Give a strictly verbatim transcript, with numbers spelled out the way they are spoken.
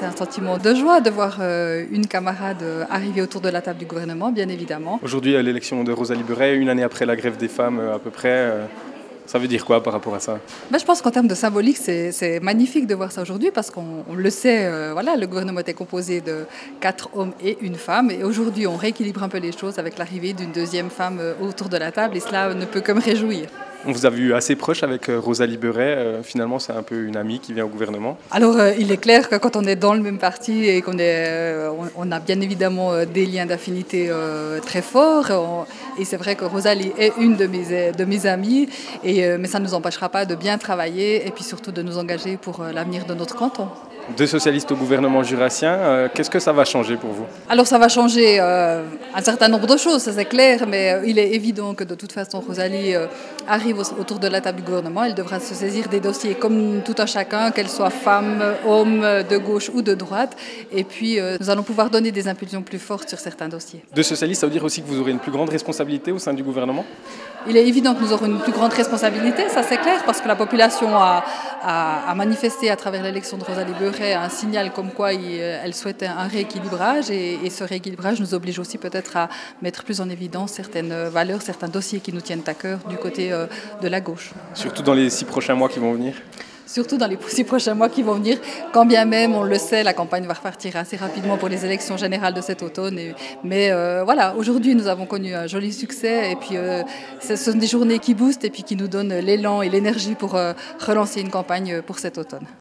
c'est un sentiment de joie de voir euh, une camarade arriver autour de la table du gouvernement, bien évidemment. Aujourd'hui, à l'élection de Rosalie Beuret, une année après la grève des femmes à peu près, euh, ça veut dire quoi par rapport à ça? Ben, je pense qu'en termes de symbolique, c'est magnifique de voir ça aujourd'hui parce qu'on le sait, euh, voilà, le gouvernement était composé de quatre hommes et une femme. Et aujourd'hui, on rééquilibre un peu les choses avec l'arrivée d'une deuxième femme euh, autour de la table et cela ne peut que me réjouir. On vous a vu assez proche avec Rosalie Beuret, euh, finalement c'est un peu une amie qui vient au gouvernement. Alors euh, il est clair que quand on est dans le même parti et qu'on est, euh, on, on a bien évidemment euh, des liens d'affinité euh, très forts. On, et c'est vrai que Rosalie est une de mes, de mes amies, et, euh, mais ça ne nous empêchera pas de bien travailler et puis surtout de nous engager pour euh, l'avenir de notre canton. Deux socialistes au gouvernement jurassien, euh, qu'est-ce que ça va changer pour vous? Alors ça va changer euh, un certain nombre de choses, ça c'est clair, mais euh, il est évident que de toute façon Rosalie euh, arrive au, autour de la table du gouvernement, elle devra se saisir des dossiers comme tout un chacun, qu'elle soit femme, homme, de gauche ou de droite, et puis euh, nous allons pouvoir donner des impulsions plus fortes sur certains dossiers. Deux socialistes, ça veut dire aussi que vous aurez une plus grande responsabilité au sein du gouvernement? Il est évident que nous aurons une plus grande responsabilité, ça c'est clair, parce que la population a, a, a manifesté à travers l'élection de Rosalie Beuret un signal comme quoi il, elle souhaitait un rééquilibrage, et, et ce rééquilibrage nous oblige aussi peut-être à mettre plus en évidence certaines valeurs, certains dossiers qui nous tiennent à cœur du côté euh, de la gauche. Surtout dans les six prochains mois qui vont venir? Surtout dans les six prochains mois qui vont venir, quand bien même, on le sait, la campagne va repartir assez rapidement pour les élections générales de cet automne. Et, mais euh, voilà, aujourd'hui, nous avons connu un joli succès, et puis euh, ce sont des journées qui boostent et puis qui nous donnent l'élan et l'énergie pour euh, relancer une campagne pour cet automne.